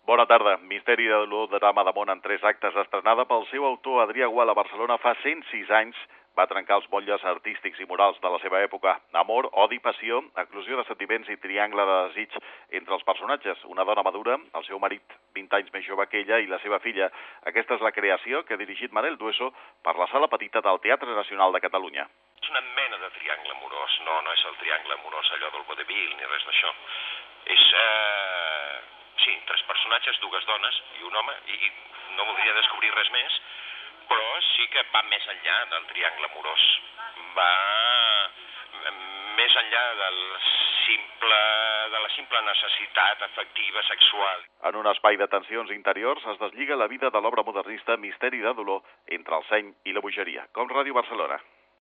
Bona tarda. Misteri de dolor de Dama d'Amont en 3 actes, estrenada pel seu autor Adrià Gual a Barcelona fa 106 anys, va trencar els motlles artístics i morals de la seva època. Amor, odi, passió, eclosió de sentiments i triangle de desig entre els personatges. Una dona madura, el seu marit 20 anys més jove que ella i la seva filla. Aquesta és la creació que ha dirigit Manel Dueso per la Sala Petita del Teatre Nacional de Catalunya. És una mena de triangle amorós, no és el triangle amorós allò del vodevil ni res d'això. És, sí, 3 personatges, 2 dones i un home, i no voldria descobrir res més, però sí que va més enllà del triangle amorós. Va més enllà de la simple necessitat afectiva, sexual. En un espai de tensions interiors es deslliga la vida de l'obra modernista Misteri de dolor entre el seny i la bogeria. Com Ràdio Barcelona.